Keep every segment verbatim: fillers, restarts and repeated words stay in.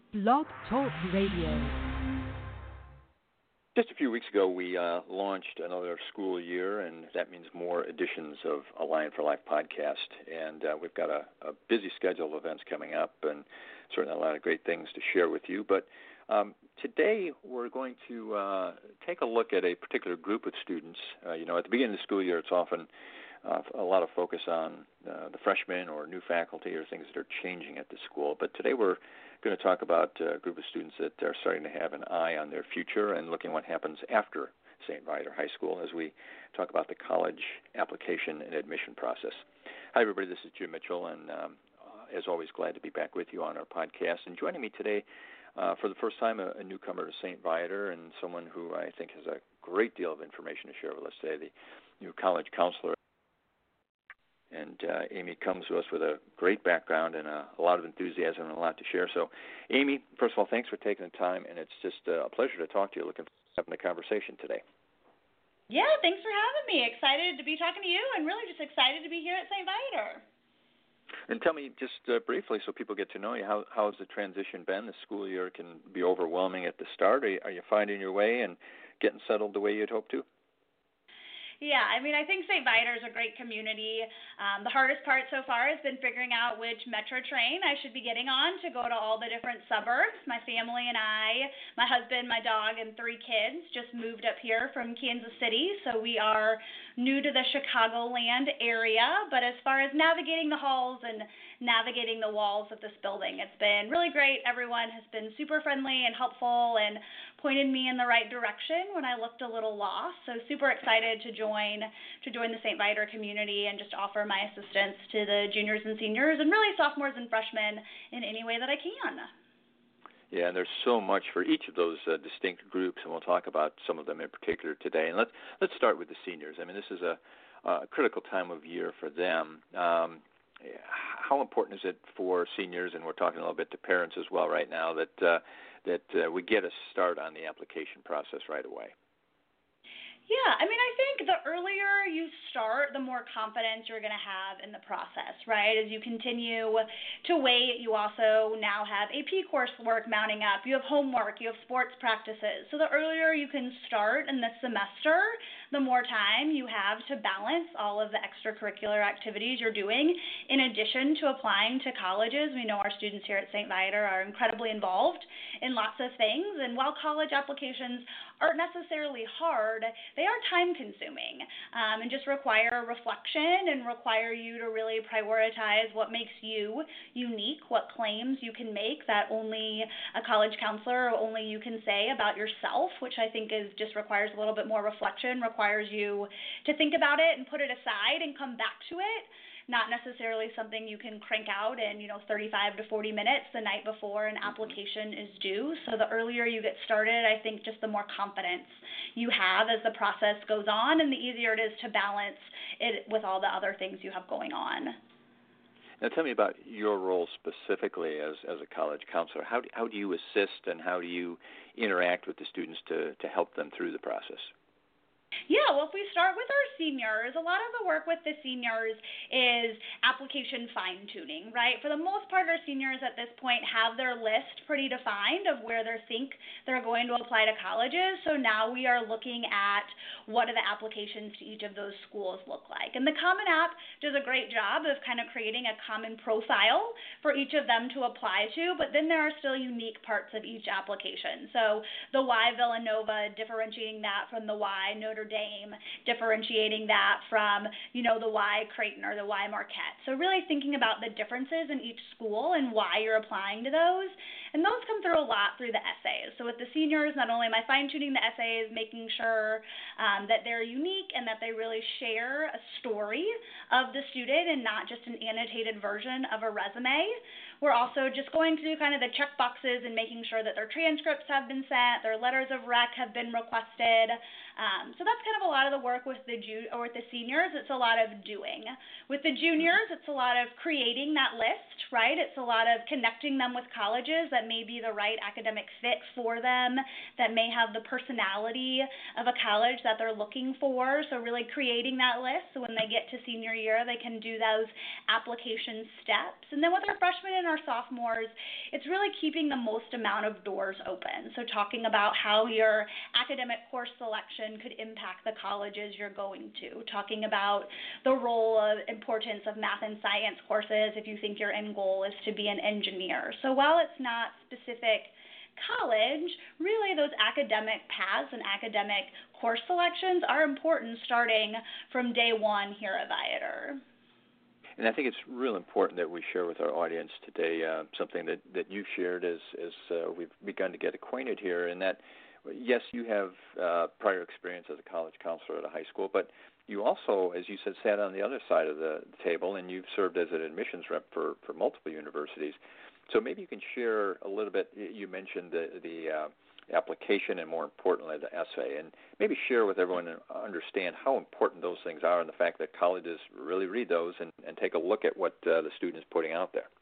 Blog Talk Radio. Just a few weeks ago, we uh, launched another school year, and that means more editions of A Lion for Life podcast. And uh, we've got a, a busy schedule of events coming up, and certainly a lot of great things to share with you. But um, today, we're going to uh, take a look at a particular group of students. Uh, you know, at the beginning of the school year, it's often uh, a lot of focus on uh, the freshmen or new faculty or things that are changing at the school. But today, we're going to talk about a group of students that are starting to have an eye on their future and looking what happens after Saint Viator High School as we talk about the college application and admission process. Hi, everybody. This is Jim Mitchell, and um, as always, glad to be back with you on our podcast. And joining me today uh, for the first time, a, a newcomer to Saint Viator and someone who I think has a great deal of information to share with us today, the new college counselor. And uh, Amy comes to us with a great background and a, a lot of enthusiasm and a lot to share. So, Amy, first of all, thanks for taking the time, and it's just uh, a pleasure to talk to you. Looking forward to having the conversation today. Yeah, thanks for having me. Excited to be talking to you, and really just excited to be here at Saint Viator. And tell me just uh, briefly, so people get to know you, how how has the transition been? The school year can be overwhelming at the start. Are you, are you finding your way and getting settled the way you'd hoped to? Yeah, I mean, I think Saint Viator is a great community. Um, the hardest part so far has been figuring out which metro train I should be getting on to go to all the different suburbs. My family and I, my husband, my dog, and three kids just moved up here from Kansas City, so we are new to the Chicagoland area. But as far as navigating the halls and navigating the walls of this building, it's been really great. Everyone has been super friendly and helpful and pointed me in the right direction when I looked a little lost. So super excited to join to join the Saint Viator community and just offer my assistance to the juniors and seniors and really sophomores and freshmen in any way that I can. Yeah, and there's so much for each of those uh, distinct groups, and we'll talk about some of them in particular today. And let's let's start with the seniors. I mean, this is a, a critical time of year for them. Um, how important is it for seniors, and we're talking a little bit to parents as well right now, that uh, that uh, we get a start on the application process right away? Yeah, I mean, I think the earlier you start, the more confidence you're going to have in the process, right? As you continue to wait, you also now have A P coursework mounting up. You have homework. You have sports practices. So the earlier you can start in this semester, the more time you have to balance all of the extracurricular activities you're doing in addition to applying to colleges. We know our students here at Saint Viator are incredibly involved in lots of things, and while college applications aren't necessarily hard, they are time-consuming um, and just require reflection and require you to really prioritize what makes you unique, what claims you can make that only a college counselor or only you can say about yourself, which I think is just requires a little bit more reflection, requires you to think about it and put it aside and come back to it. Not necessarily something you can crank out in, you know, thirty-five to forty minutes the night before an application is due. So the earlier you get started, I think just the more confidence you have as the process goes on and the easier it is to balance it with all the other things you have going on. Now tell me about your role specifically as, as a college counselor. How do, how do you assist and how do you interact with the students to, to help them through the process? Yeah, well, if we start with our seniors, a lot of the work with the seniors is application fine-tuning, right? For the most part, our seniors at this point have their list pretty defined of where they think they're going to apply to colleges. So now we are looking at what do the applications to each of those schools look like. And the Common App does a great job of kind of creating a common profile for each of them to apply to, but then there are still unique parts of each application. So the Y Villanova, differentiating that from the Y Notre Dame, differentiating that from, you know, the Y Creighton or the Y Marquette. So really thinking about the differences in each school and why you're applying to those. And those come through a lot through the essays. So with the seniors, not only am I fine-tuning the essays, making sure um, that they're unique and that they really share a story of the student and not just an annotated version of a resume. We're also just going to do kind of the check boxes and making sure that their transcripts have been sent, their letters of rec have been requested. Um, so that's kind of a lot of the work with the ju- or with the seniors. It's a lot of doing. With the juniors, it's a lot of creating that list, right? It's a lot of connecting them with colleges that may be the right academic fit for them, that may have the personality of a college that they're looking for. So really creating that list so when they get to senior year, they can do those application steps. And then with our freshmen and our sophomores, it's really keeping the most amount of doors open. So talking about how your academic course selection could impact the colleges you're going to, talking about the role of importance of math and science courses if you think your end goal is to be an engineer. So while it's not specific college, really those academic paths and academic course selections are important starting from day one here at Viator. And I think it's real important that we share with our audience today uh, something that, that you've shared as, as uh, we've begun to get acquainted here, and that yes, you have uh, prior experience as a college counselor at a high school, but you also, as you said, sat on the other side of the table, and you've served as an admissions rep for, for multiple universities. So maybe you can share a little bit. You mentioned the, the uh, application and, more importantly, the essay, and maybe share with everyone and understand how important those things are and the fact that colleges really read those and, and take a look at what uh, the student is putting out there.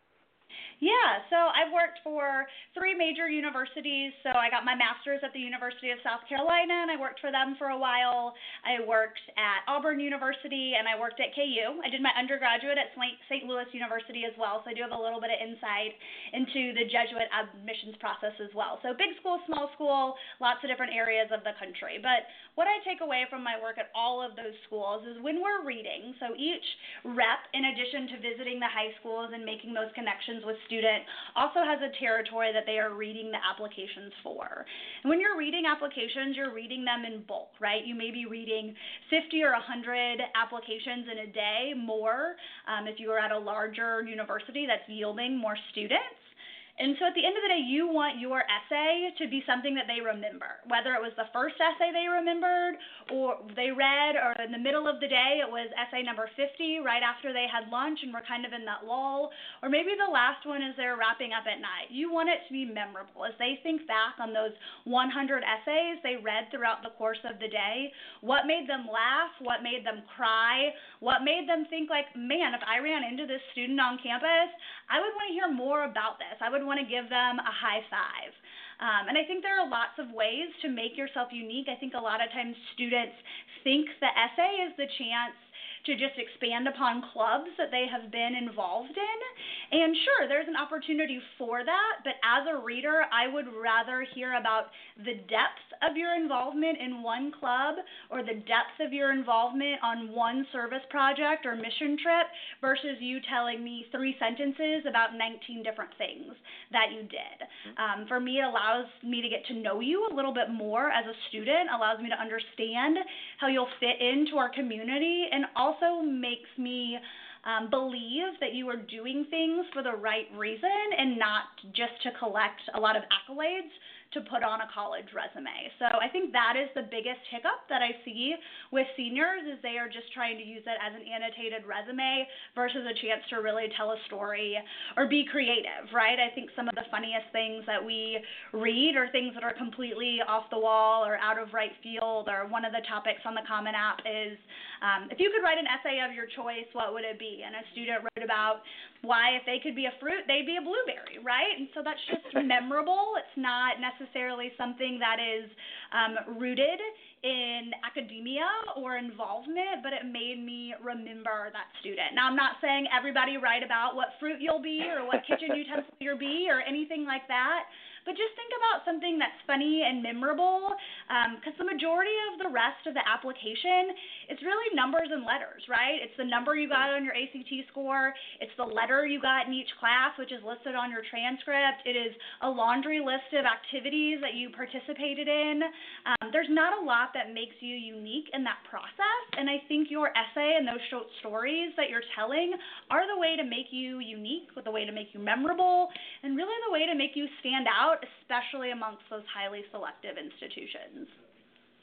Yeah, so I've worked for three major universities. So I got my master's at the University of South Carolina, and I worked for them for a while. I worked at Auburn University, and I worked at K U. I did my undergraduate at Saint Louis University as well, so I do have a little bit of insight into the Jesuit admissions process as well. So big school, small school, lots of different areas of the country. But what I take away from my work at all of those schools is when we're reading, so each rep, in addition to visiting the high schools and making those connections with student, also has a territory that they are reading the applications for. And when you're reading applications, you're reading them in bulk, right? You may be reading fifty or one hundred applications in a day, more um, if you are at a larger university that's yielding more students. And so at the end of the day, you want your essay to be something that they remember, whether it was the first essay they remembered or they read, or in the middle of the day it was essay number fifty right after they had lunch and were kind of in that lull, or maybe the last one is they're wrapping up at night. You want it to be memorable. As they think back on those one hundred essays they read throughout the course of the day, what made them laugh, what made them cry, what made them think like, man, if I ran into this student on campus, I would want to hear more about this. I would want to give them a high five. Um, and I think there are lots of ways to make yourself unique. I think a lot of times students think the essay is the chance to just expand upon clubs that they have been involved in. And sure, there's an opportunity for that, but as a reader, I would rather hear about the depth of your involvement in one club or the depth of your involvement on one service project or mission trip versus you telling me three sentences about nineteen different things that you did. Um, for me, it allows me to get to know you a little bit more as a student, allows me to understand how you'll fit into our community, and also also makes me um, believe that you are doing things for the right reason and not just to collect a lot of accolades to put on a college resume. So I think that is the biggest hiccup that I see with seniors, is they are just trying to use it as an annotated resume versus a chance to really tell a story or be creative, right? I think some of the funniest things that we read are things that are completely off the wall or out of right field, or one of the topics on the Common App is, um, if you could write an essay of your choice, what would it be? And a student wrote about why, if they could be a fruit, they'd be a blueberry, right? And so that's just memorable. It's not necessarily something that is um, rooted in academia or involvement, but it made me remember that student. Now, I'm not saying everybody write about what fruit you'll be or what kitchen utensil you'll be or anything like that, but just think about something that's funny and memorable, because um, the majority of the rest of the application, it's really numbers and letters, right? It's the number you got on your A C T score. It's the letter you got in each class, which is listed on your transcript. It is a laundry list of activities that you participated in. Um, there's not a lot that makes you unique in that process, and I think your essay and those short stories that you're telling are the way to make you unique, the way to make you memorable, and really the way to make you stand out, especially amongst those highly selective institutions.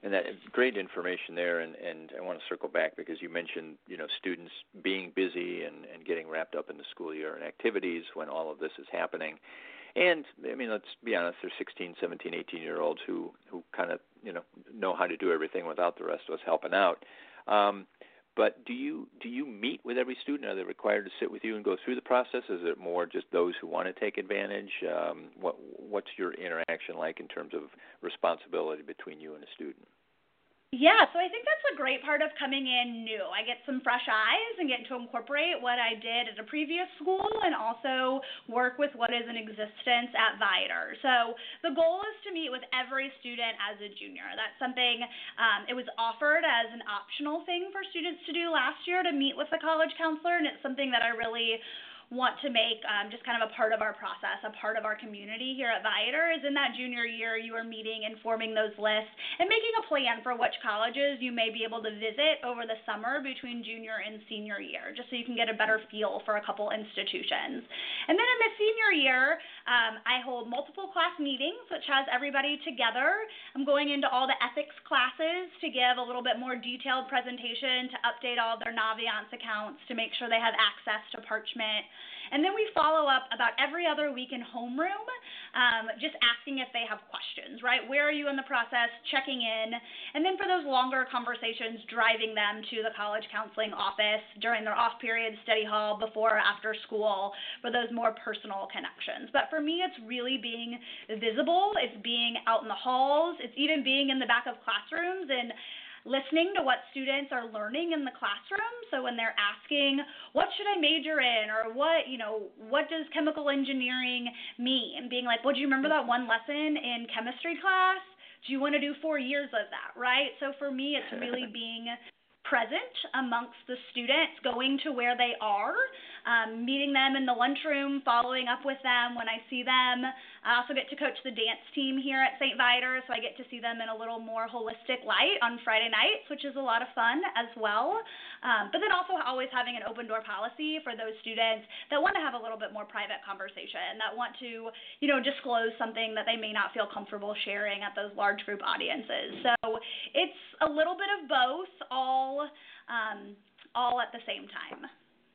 and that great information there. And, and I want to circle back because you mentioned, you know, students being busy and, and getting wrapped up in the school year and activities when all of this is happening. And, I mean, let's be honest, there's sixteen, seventeen, eighteen-year-olds who, who kind of, you know, know how to do everything without the rest of us helping out. Um, but do you do you meet with every student? Are they required to sit with you and go through the process? Is it more just those who want to take advantage? Um, what What's your interaction like in terms of responsibility between you and a student? Yeah, so I think that's a great part of coming in new. I get some fresh eyes and get to incorporate what I did at a previous school and also work with what is in existence at Viator. So the goal is to meet with every student as a junior. That's something, um, it was offered as an optional thing for students to do last year to meet with the college counselor, and it's something that I really want to make um, just kind of a part of our process, a part of our community here at Viator, is in that junior year you are meeting and forming those lists and making a plan for which colleges you may be able to visit over the summer between junior and senior year, just so you can get a better feel for a couple institutions. And then in the senior year, um, I hold multiple class meetings, which has everybody together. I'm going into all the ethics classes to give a little bit more detailed presentation to update all their Naviance accounts to make sure they have access to Parchment. And then we follow up about every other week in homeroom, um, just asking if they have questions, right? Where are you in the process, checking in, and then for those longer conversations, driving them to the college counseling office during their off-period study hall, before or after school, for those more personal connections. But for me, it's really being visible. It's being out in the halls. It's even being in the back of classrooms and listening to what students are learning in the classroom. So when they're asking, what should I major in, or what, you know, what does chemical engineering mean? And being like, well, do you remember that one lesson in chemistry class? Do you want to do four years of that, right? So for me, it's really being present amongst the students, going to where they are, um, meeting them in the lunchroom, following up with them when I see them. I also get to coach the dance team here at Saint Viator, so I get to see them in a little more holistic light on Friday nights, which is a lot of fun as well. Um, but then also always having an open door policy for those students that want to have a little bit more private conversation, that want to, you know, disclose something that they may not feel comfortable sharing at those large group audiences. So it's a little bit of both, all um, all at the same time.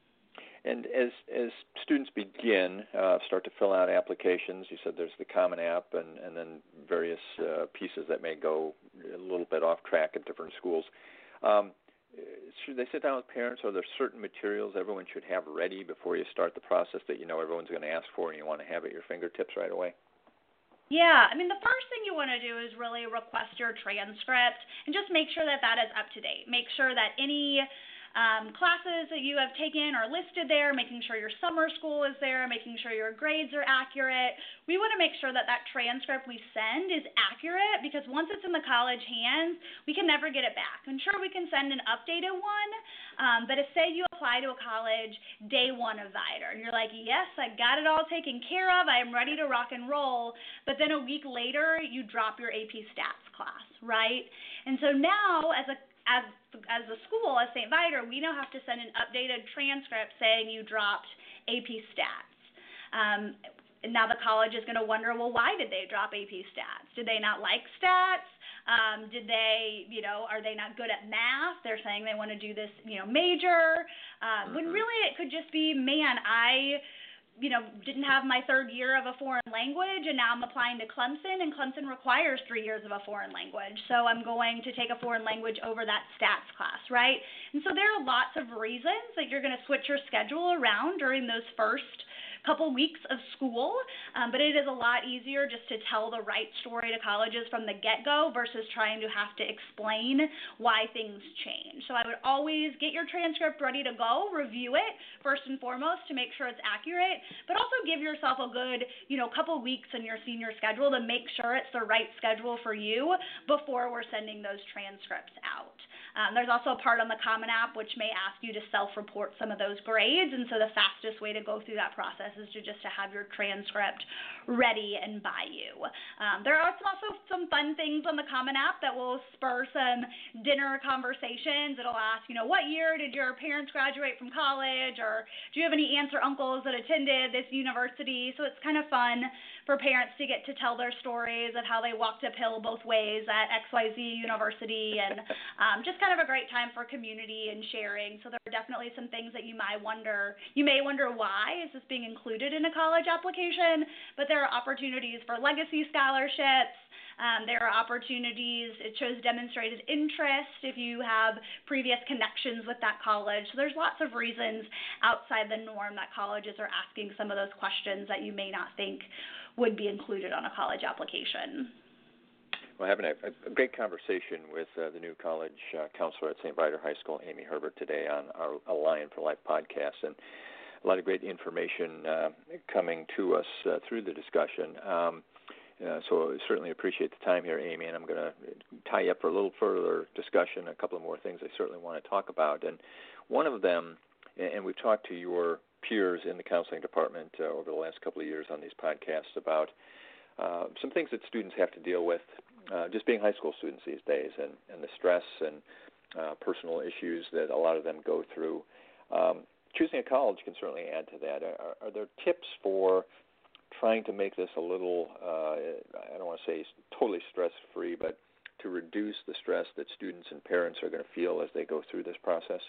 And as as students begin, uh, start to fill out applications, you said there's the Common App and, and then various uh, pieces that may go a little bit off track at different schools. Um, should they sit down with parents? Are there certain materials everyone should have ready before you start the process that you know everyone's going to ask for and you want to have at your fingertips right away? Yeah, I mean, the first thing you want to do is really request your transcript and just make sure that that is up to date. Make sure that any Um, classes that you have taken are listed there, making sure your summer school is there, making sure your grades are accurate. We want to make sure that that transcript we send is accurate, because once it's in the college hands, we can never get it back. And sure, we can send an updated one, um, but if, say, you apply to a college day one of Viator, and you're like, yes, I got it all taken care of, I am ready to rock and roll, but then a week later, you drop your A P Stats class, right? And so now, as a As as a school, as Saint Viator, we now have to send an updated transcript saying you dropped A P Stats. Um, now the college is going to wonder, well, why did they drop A P Stats? Did they not like stats? Um, did they, you know, are they not good at math? They're saying they want to do this, you know, major. Um, mm-hmm. When really it could just be, man, I... you know, didn't have my third year of a foreign language, and now I'm applying to Clemson, and Clemson requires three years of a foreign language. So I'm going to take a foreign language over that stats class, right? And so there are lots of reasons that you're going to switch your schedule around during those first couple weeks of school, um, but it is a lot easier just to tell the right story to colleges from the get-go versus trying to have to explain why things change. So I would always get your transcript ready to go, review it first and foremost to make sure it's accurate, but also give yourself a good, you know, couple weeks in your senior schedule to make sure it's the right schedule for you before we're sending those transcripts out. Um, there's also a part on the Common App which may ask you to self-report some of those grades, and so the fastest way to go through that process is to just to have your transcript ready and by you. Um, there are some, also some fun things on the Common App that will spur some dinner conversations. It'll ask, you know, what year did your parents graduate from college, or do you have any aunts or uncles that attended this university? So it's kind of fun for parents to get to tell their stories of how they walked uphill both ways at X Y Z University, and um, just kind of a great time for community and sharing. So there are definitely some things that you might wonder, you may wonder why is this being included in a college application, but there are opportunities for legacy scholarships. Um, there are opportunities, it shows demonstrated interest if you have previous connections with that college. So there's lots of reasons outside the norm that colleges are asking some of those questions that you may not think would be included on a college application. We're having a, a great conversation with uh, the new college uh, counselor at Saint Viator High School, Amy Herbert, today on our A Lion for Life podcast, and a lot of great information uh, coming to us uh, through the discussion. Um, Uh, so I certainly appreciate the time here, Amy, and I'm going to tie you up for a little further discussion, a couple of more things I certainly want to talk about. And one of them, and we've talked to your peers in the counseling department uh, over the last couple of years on these podcasts about uh, some things that students have to deal with uh, just being high school students these days, and, and the stress and uh, personal issues that a lot of them go through. Um, choosing a college can certainly add to that. Are, are there tips for trying to make this a little, uh, I don't want to say totally stress-free, but to reduce the stress that students and parents are going to feel as they go through this process?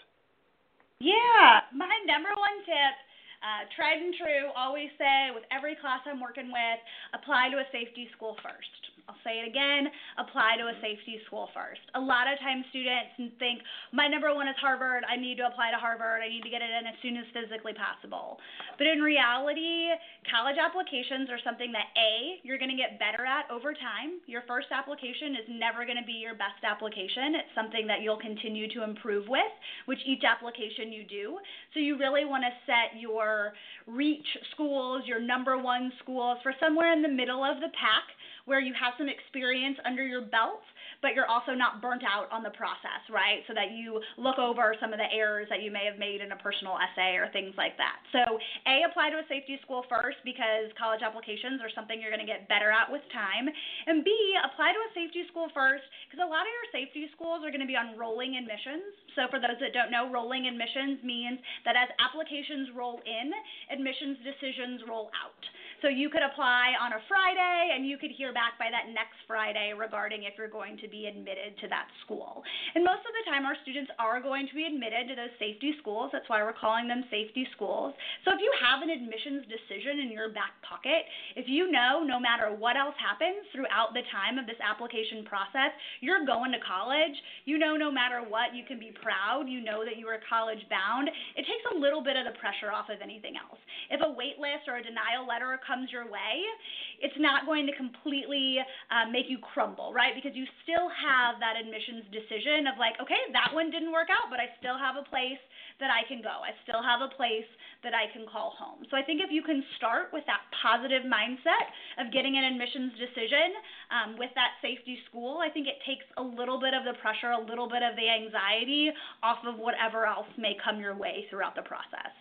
Yeah, my number one tip, uh, tried and true, always say with every class I'm working with, apply to a safety school first. I'll say it again, apply to a safety school first. A lot of times students think, my number one is Harvard, I need to apply to Harvard, I need to get it in as soon as physically possible. But in reality, college applications are something that A, you're going to get better at over time. Your first application is never going to be your best application. It's something that you'll continue to improve with, which each application you do. So you really want to set your reach schools, your number one schools, for somewhere in the middle of the pack, where you have some experience under your belt, but you're also not burnt out on the process, right? So that you look over some of the errors that you may have made in a personal essay or things like that. So A, apply to a safety school first, because college applications are something you're going to get better at with time. And B, apply to a safety school first, because a lot of your safety schools are going to be on rolling admissions. So for those that don't know, rolling admissions means that as applications roll in, admissions decisions roll out. So you could apply on a Friday, and you could hear back by that next Friday regarding if you're going to be admitted to that school. And most of the time, our students are going to be admitted to those safety schools. That's why we're calling them safety schools. So if you have an admissions decision in your back pocket, if you know no matter what else happens throughout the time of this application process, you're going to college, you know no matter what, you can be proud, you know that you are college bound, it takes a little bit of the pressure off of anything else. If a wait list or a denial letter comes your way, it's not going to completely uh, make you crumble, right? Because you still have that admissions decision of like, okay, that one didn't work out, but I still have a place that I can go. I still have a place that I can call home. So I think if you can start with that positive mindset of getting an admissions decision um, with that safety school, I think it takes a little bit of the pressure, a little bit of the anxiety off of whatever else may come your way throughout the process.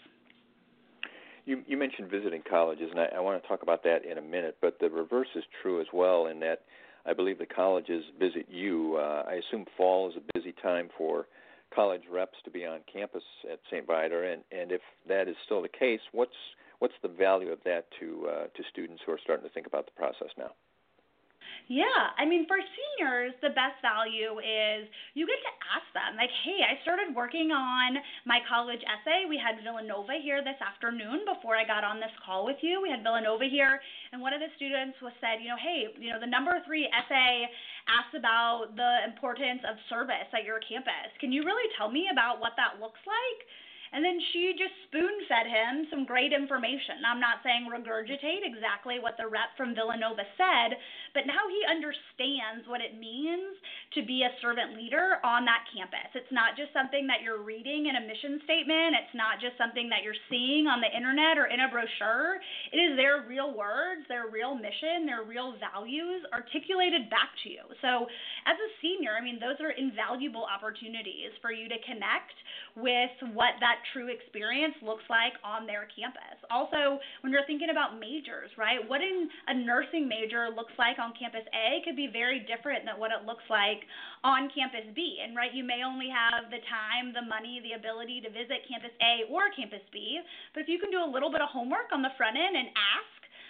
You, you mentioned visiting colleges, and I, I want to talk about that in a minute, but the reverse is true as well, in that I believe the colleges visit you. Uh, I assume fall is a busy time for college reps to be on campus at Saint Viator, and, and if that is still the case, what's what's the value of that to uh, to students who are starting to think about the process now? Yeah, I mean, for seniors, the best value is you get to ask them, like, hey, I started working on my college essay. We had Villanova here this afternoon before I got on this call with you. We had Villanova here, and one of the students was said, you know, hey, you know, the number three essay asks about the importance of service at your campus. Can you really tell me about what that looks like? And then she just spoon-fed him some great information. I'm not saying regurgitate exactly what the rep from Villanova said, but now he understands what it means to be a servant leader on that campus. It's not just something that you're reading in a mission statement. It's not just something that you're seeing on the internet or in a brochure. It is their real words, their real mission, their real values articulated back to you. So as a senior, I mean, those are invaluable opportunities for you to connect with what that true experience looks like on their campus. Also, when you're thinking about majors, right, what in a nursing major looks like on campus A could be very different than what it looks like on campus B. And, right, you may only have the time, the money, the ability to visit campus A or campus B, but if you can do a little bit of homework on the front end and ask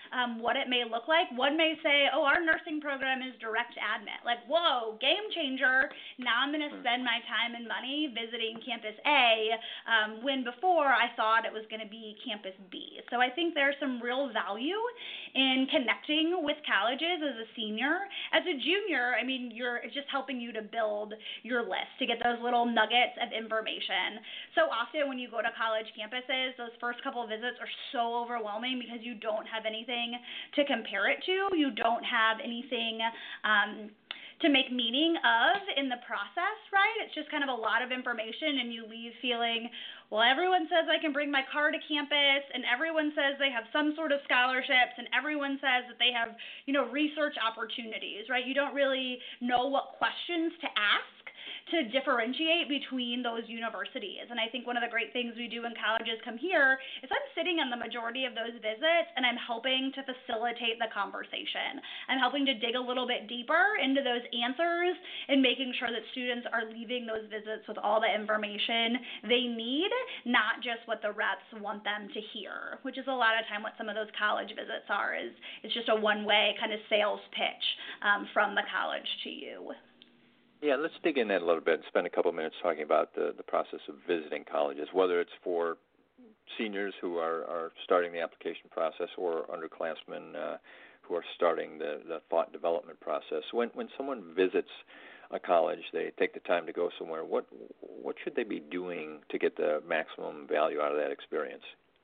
um, what it may look like. One may say, oh, our nursing program is direct admit. Like, whoa, game changer. Now I'm going to spend my time and money visiting campus A, um, when before I thought it was going to be campus B. So I think there's some real value in connecting with colleges as a senior. As a junior, I mean, you're it's just helping you to build your list, to get those little nuggets of information. So often when you go to college campuses, those first couple of visits are so overwhelming because you don't have anything to compare it to. You don't have anything um, to make meaning of in the process, right? It's just kind of a lot of information, and you leave feeling, well, everyone says I can bring my car to campus, and everyone says they have some sort of scholarships, and everyone says that they have, you know, research opportunities, right? You don't really know what questions to ask to differentiate between those universities. And I think one of the great things we do when colleges come here is I'm sitting on the majority of those visits, and I'm helping to facilitate the conversation. I'm helping to dig a little bit deeper into those answers and making sure that students are leaving those visits with all the information they need, not just what the reps want them to hear, which is a lot of time what some of those college visits are, is it's just a one-way kind of sales pitch um, from the college to you. Yeah, let's dig in that a little bit and spend a couple of minutes talking about the, the process of visiting colleges, whether it's for seniors who are, are starting the application process or underclassmen uh, who are starting the, the thought development process. When when someone visits a college, they take the time to go somewhere, what what should they be doing to get the maximum value out of that experience?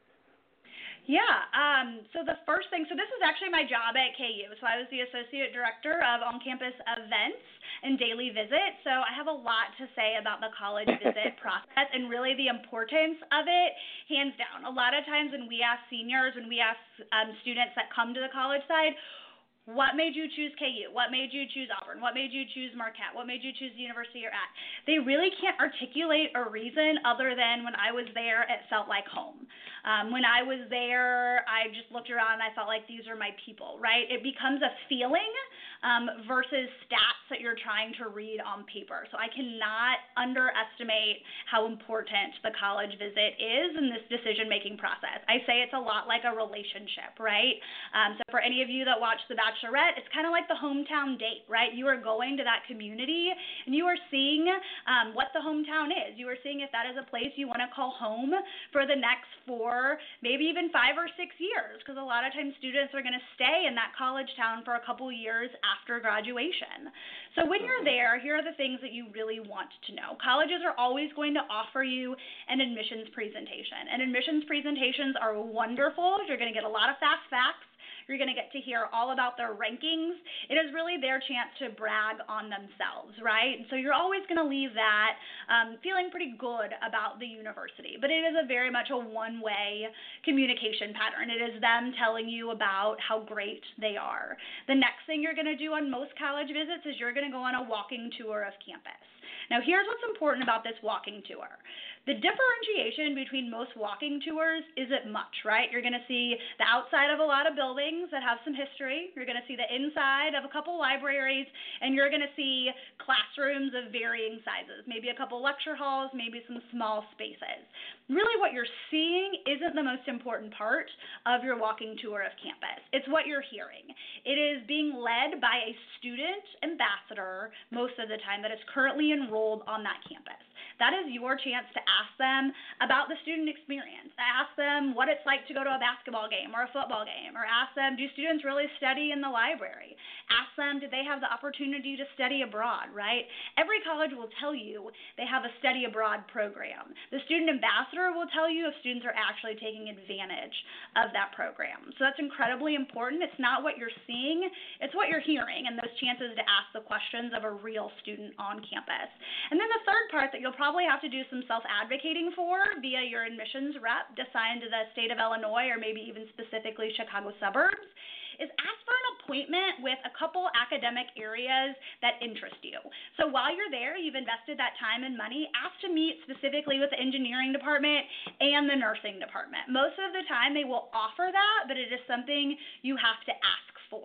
Yeah, um, so the first thing, so this is actually my job at K U. So I was the Associate Director of On-Campus Events and Daily Visit. So I have a lot to say about the college visit process and really the importance of it, hands down. A lot of times when we ask seniors, when we ask um, students that come to the college side, what made you choose K U? What made you choose Auburn? What made you choose Marquette? What made you choose the university you're at? They really can't articulate a reason other than when I was there, it felt like home. Um, when I was there, I just looked around and I felt like these are my people, right? It becomes a feeling um, versus stats that you're trying to read on paper. So I cannot underestimate how important the college visit is in this decision-making process. I say it's a lot like a relationship, right? Um, so for any of you that watch The Bachelorette, it's kind of like the hometown date, right? You are going to that community and you are seeing um, what the hometown is. You are seeing if that is a place you want to call home for the next four, maybe even five or six years, because a lot of times students are going to stay in that college town for a couple years after graduation. So when you're there, here are the things that you really want to know. Colleges are always going to offer you an admissions presentation, and admissions presentations are wonderful. You're going to get a lot of fast facts. You're going to get to hear all about their rankings. It is really their chance to brag on themselves, right? And so you're always going to leave that um, feeling pretty good about the university. But it is a very much a one-way communication pattern. It is them telling you about how great they are. The next thing you're going to do on most college visits is you're going to go on a walking tour of campus. Now, here's what's important about this walking tour. The differentiation between most walking tours isn't much, right? You're going to see the outside of a lot of buildings that have some history. You're going to see the inside of a couple libraries, and you're going to see classrooms of varying sizes, maybe a couple lecture halls, maybe some small spaces. Really what you're seeing isn't the most important part of your walking tour of campus. It's what you're hearing. It is being led by a student ambassador most of the time that is currently enrolled on that campus. That is your chance to ask them about the student experience. Ask them what it's like to go to a basketball game or a football game, or ask them, do students really study in the library? Ask them, do they have the opportunity to study abroad, right? Every college will tell you they have a study abroad program. The student ambassador will tell you if students are actually taking advantage of that program. So that's incredibly important. It's not what you're seeing, it's what you're hearing, and those chances to ask the questions of a real student on campus. And then the third part that you'll probably have to do some self-advocating for via your admissions rep assigned to the state of Illinois, or maybe even specifically Chicago suburbs, is ask for an appointment with a couple academic areas that interest you. So while you're there, you've invested that time and money, ask to meet specifically with the engineering department and the nursing department. Most of the time they will offer that, but it is something you have to ask for.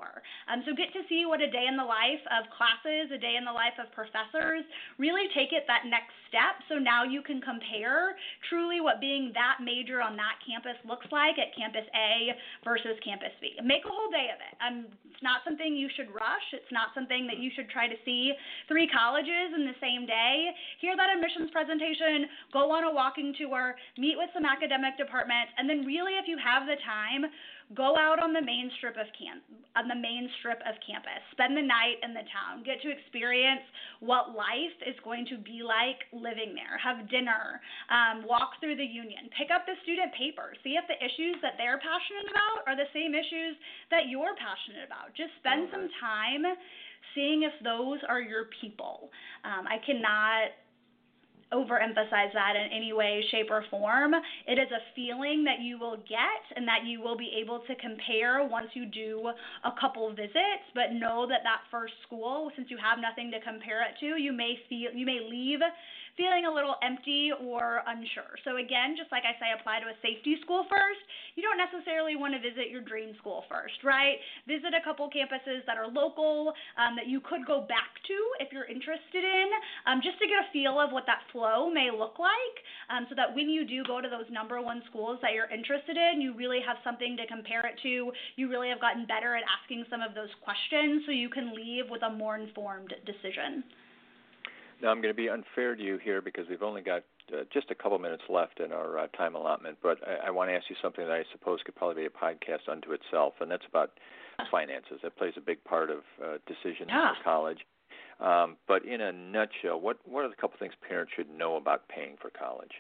Um, so get to see what a day in the life of classes, a day in the life of professors, really take it that next step. So now you can compare truly what being that major on that campus looks like at campus A versus campus B. Make a whole day of it. Um, it's not something you should rush. It's not something that you should try to see three colleges in the same day. Hear that admissions presentation, go on a walking tour, meet with some academic departments, and then really, if you have the time, go out on the main strip of camp, on the main strip of campus. Spend the night in the town. Get to experience what life is going to be like living there. Have dinner. Um, walk through the union. Pick up the student paper. See if the issues that they're passionate about are the same issues that you're passionate about. Just spend some time seeing if those are your people. Um, I cannot overemphasize that in any way, shape, or form. It is a feeling that you will get and that you will be able to compare once you do a couple visits, but know that that first school, since you have nothing to compare it to, you may feel you may leave feeling a little empty or unsure. So again, just like I say, apply to a safety school first. You don't necessarily want to visit your dream school first, right? Visit a couple campuses that are local, um, that you could go back to if you're interested in, um, just to get a feel of what that flow may look like, um, so that when you do go to those number one schools that you're interested in, you really have something to compare it to. You really have gotten better at asking some of those questions so you can leave with a more informed decision. Now, I'm going to be unfair to you here because we've only got uh, just a couple minutes left in our uh, time allotment, but I, I want to ask you something that I suppose could probably be a podcast unto itself, and that's about finances. That plays a big part of uh, decisions yeah. for college. Um, but in a nutshell, what, what are the couple things parents should know about paying for college?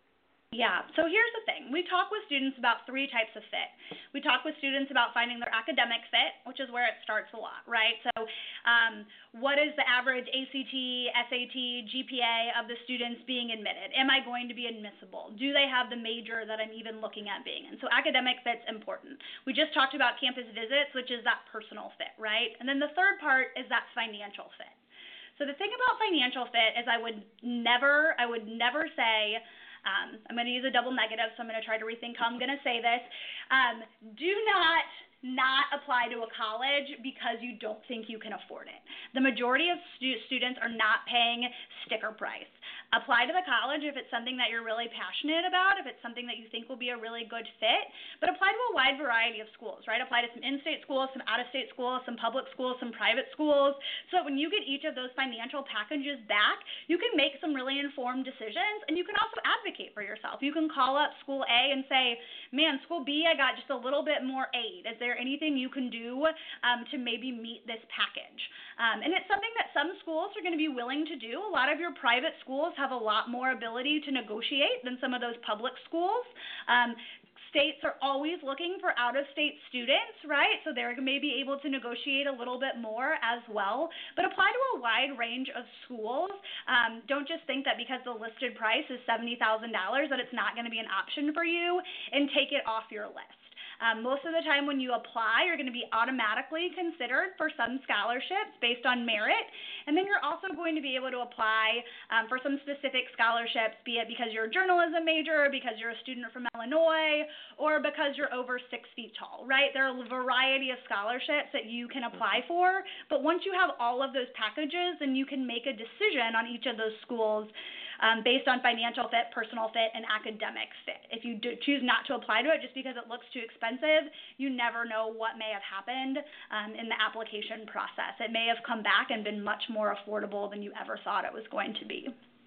Yeah, so here's the thing. We talk with students about three types of fit. We talk with students about finding their academic fit, which is where it starts a lot, right? So um, what is the average A C T, S A T, G P A of the students being admitted? Am I going to be admissible? Do they have the major that I'm even looking at being in? So academic fit's important. We just talked about campus visits, which is that personal fit, right? And then the third part is that financial fit. So the thing about financial fit is I would never, I would never say, Um, I'm going to use a double negative, so I'm going to try to rethink how I'm going to say this. Um, do not not apply to a college because you don't think you can afford it. The majority of stu- students are not paying sticker price. Apply to the college if it's something that you're really passionate about, if it's something that you think will be a really good fit, but apply to a wide variety of schools, right? Apply to some in-state schools, some out-of-state schools, some public schools, some private schools, so that when you get each of those financial packages back, you can make some really informed decisions, and you can also advocate for yourself. You can call up school A and say, man, school B, I got just a little bit more aid. Is there anything you can do um, to maybe meet this package? Um, and it's something that some schools are going to be willing to do. A lot of your private schools have a lot more ability to negotiate than some of those public schools. Um, States are always looking for out-of-state students, right? So they're maybe able to negotiate a little bit more as well. But apply to a wide range of schools. Um, don't just think that because the listed price is seventy thousand dollars that it's not going to be an option for you, and take it off your list. Um, most of the time when you apply, you're going to be automatically considered for some scholarships based on merit, and then you're also going to be able to apply um, for some specific scholarships, be it because you're a journalism major, because you're a student from Illinois, or because you're over six feet tall, right? There are a variety of scholarships that you can apply for, but once you have all of those packages, then you can make a decision on each of those schools Um, based on financial fit, personal fit, and academic fit. If you do choose not to apply to it just because it looks too expensive, you never know what may have happened um, in the application process. It may have come back and been much more affordable than you ever thought it was going to be.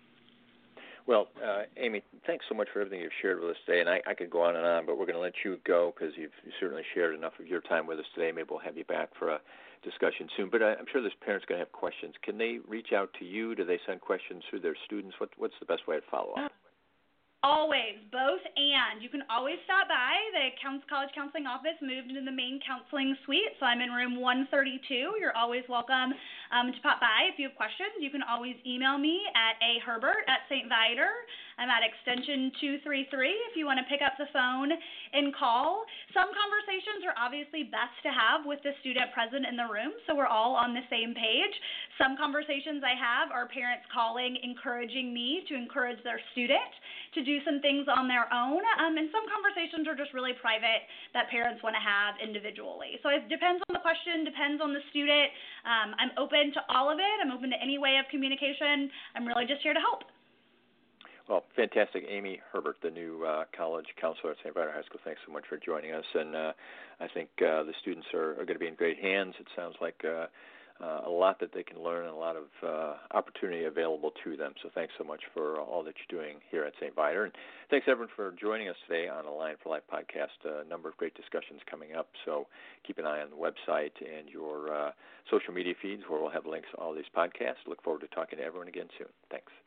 Well, uh, Amy, thanks so much for everything you've shared with us today. And I, I could go on and on, but we're going to let you go because you've you certainly shared enough of your time with us today. Maybe we'll have you back for a discussion soon. But I, I'm sure there's parents going to have questions. Can they reach out to you? Do they send questions through their students? What, what's the best way to follow up? Always, both and. You can always stop by. The College Counseling Office moved into the main counseling suite, so I'm in room one thirty-two. You're always welcome um, to pop by. If you have questions, you can always email me at a herbert at Saint Viator. I'm at extension two three three if you want to pick up the phone and call. Some conversations are obviously best to have with the student present in the room, so we're all on the same page. Some conversations I have are parents calling, encouraging me to encourage their student to do some things on their own, um, and some conversations are just really private that parents want to have individually. So it depends on the question, depends on the student. Um, I'm open to all of it. I'm open to any way of communication. I'm really just here to help. Well, fantastic. Amy Herbert, the new uh, college counselor at Saint Viator High School, thanks so much for joining us. And uh, I think uh, the students are, are going to be in great hands. It sounds like uh, uh, a lot that they can learn and a lot of uh, opportunity available to them. So thanks so much for all that you're doing here at Saint Viator. And thanks, everyone, for joining us today on the Line for Life podcast. A number of great discussions coming up. So keep an eye on the website and your uh, social media feeds where we'll have links to all these podcasts. Look forward to talking to everyone again soon. Thanks.